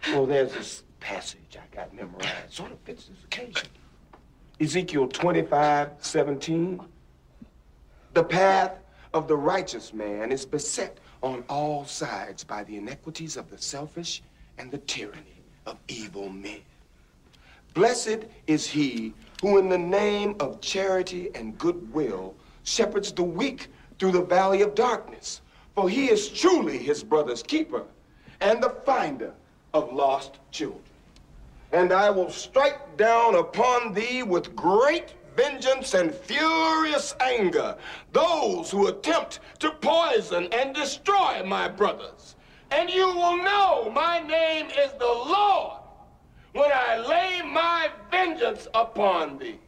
Well, there's this passage I got memorized. Sort of fits this occasion. Ezekiel 25:17. The path of the righteous man is beset on all sides by the iniquities of the selfish and the tyranny of evil men. Blessed is he who in the name of charity and goodwill shepherds the weak through the valley of darkness, for he is truly his brother's keeper and the finder of lost children. And I will strike down upon thee with great vengeance and furious anger those who attempt to poison and destroy my brothers. And you will know my name is the Lord when I lay my vengeance upon thee.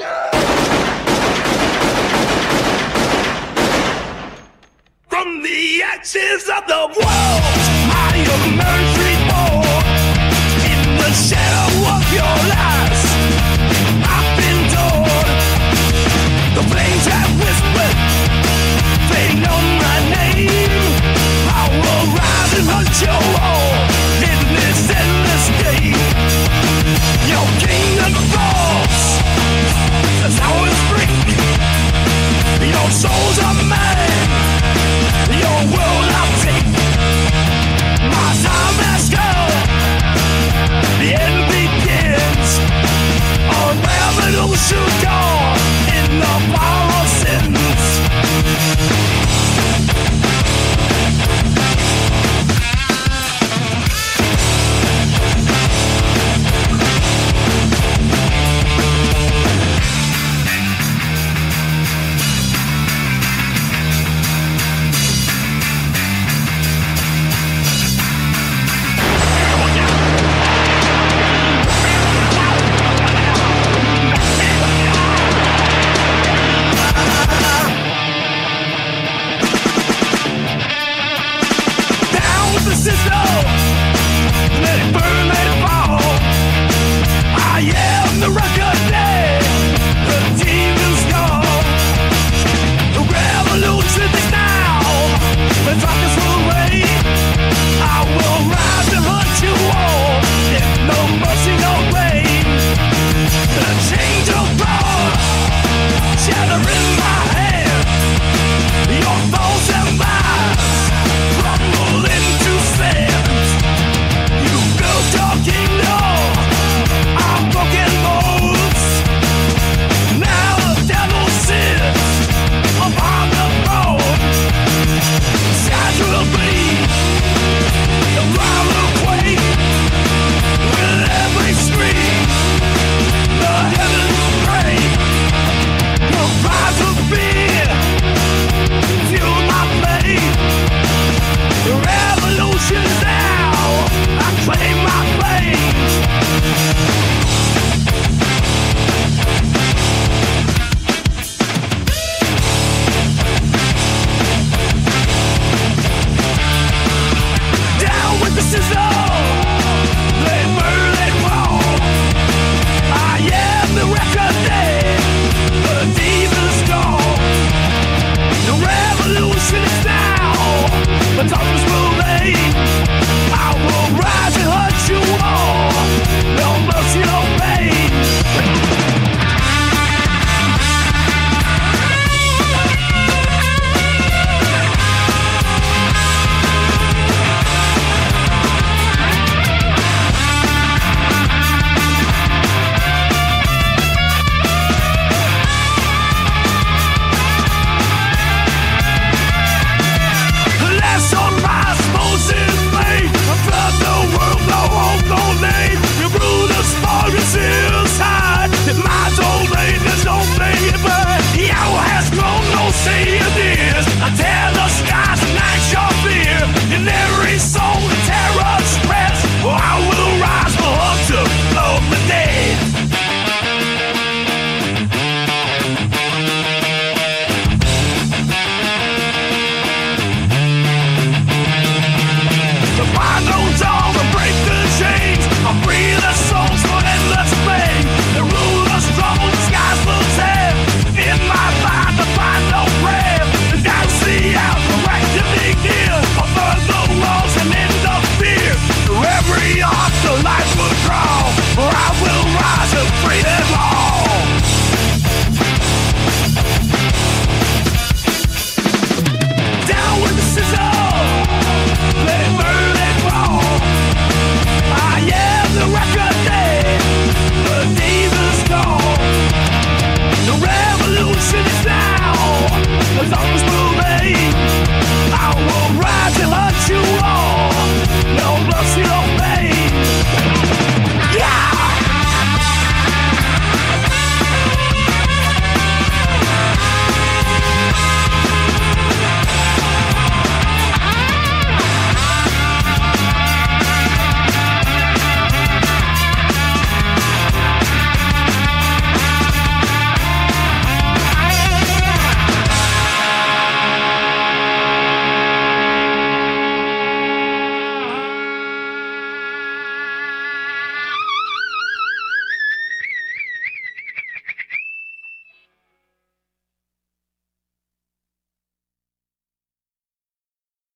From the ashes of the world, I emerge reborn. In the shadow of your lies, I've been torn. The flames have whispered, fading on my name. I will rise and hunt your wall in this endless game. Your kingdom falls, as ours free. Your souls are mine, your world I'll take. My time has come, the end begins. On revolution dawn, in the power of sins. Let it burn.